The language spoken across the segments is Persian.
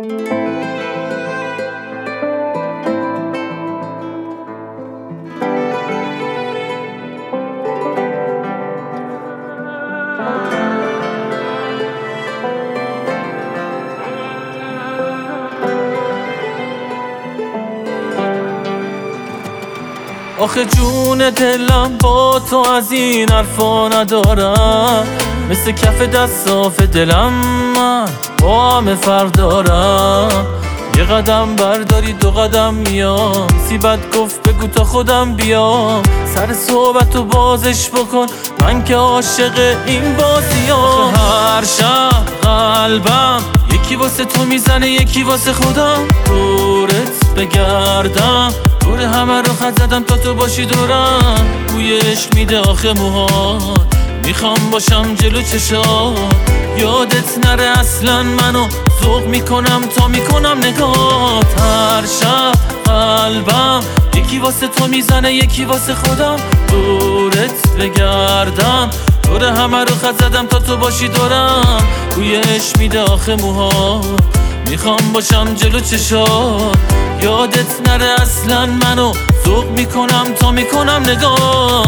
آخه جون دلم با تو از این حرفا ندارم، مثل کف دست صاف دلم من با همه فرق دارم. یه قدم برداری دو قدم میام، سیبت گفت بگو تا خودم بیام. سر صحبتو بازش بکن، من که عاشق این بازیام. هر شب قلبم یکی واسه تو میزنه یکی واسه خودم، دورت بگردم دور همه رو خط زدم تا تو باشی دورم. بویش میده آخه موهات، میخوام باشم جلو چشات. یادت نره اصلا منو ذوق میکنم تا میکنم نگات. هر شب قلبم یکی واسه تو میزنه یکی واسه خودم، دورت بگردم دور همه رو خط زدم تا تو باشی دورم. بویش میده آخه موهات، میخوام باشم جلو چشات. یادت نره اصلا منو ذوق میکنم تا میکنم نگات.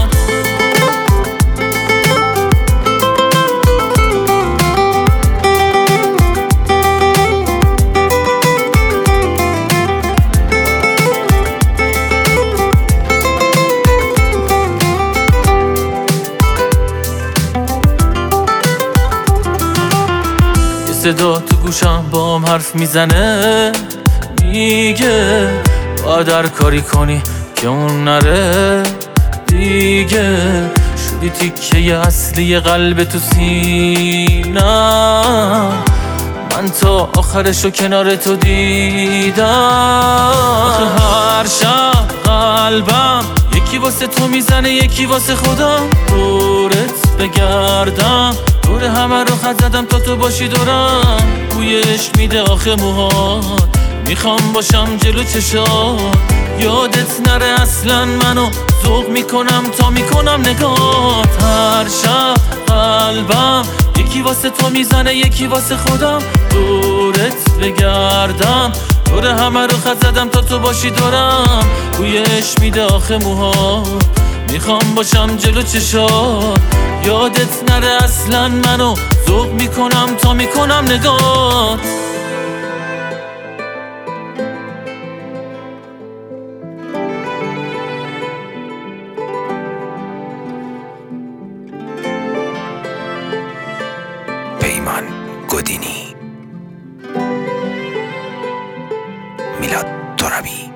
یه صدا تو گوشم بام حرف میزنه، میگه باید هر کاری کنی که اون نره دیگه. شدی تیکه اصلی قلب تو سینم، من تا آخرشو کنار تو دیدم. هر شب قلبم یکی واسه تو میزنه یکی واسه خودم، دورت بگردم دور همه رو خط زدم تا تو باشی دورم. بویش میده آخه موهات، میخوام باشم جلو چشات. یادت نره اصلا منو ذوق میکنم تا میکنم نگات. هر شب قلبم یکی واسه تو میزنه یکی واسه خودم، دورت بگردم دور همه رو خط زدم تا تو باشی دورم. بویش میده آخه موهات، میخوام باشم جلو چشات. یادت نره اصلا منو ذوق میکنم تا میکنم نگات. پیمان گودینی، میلاد ترابی.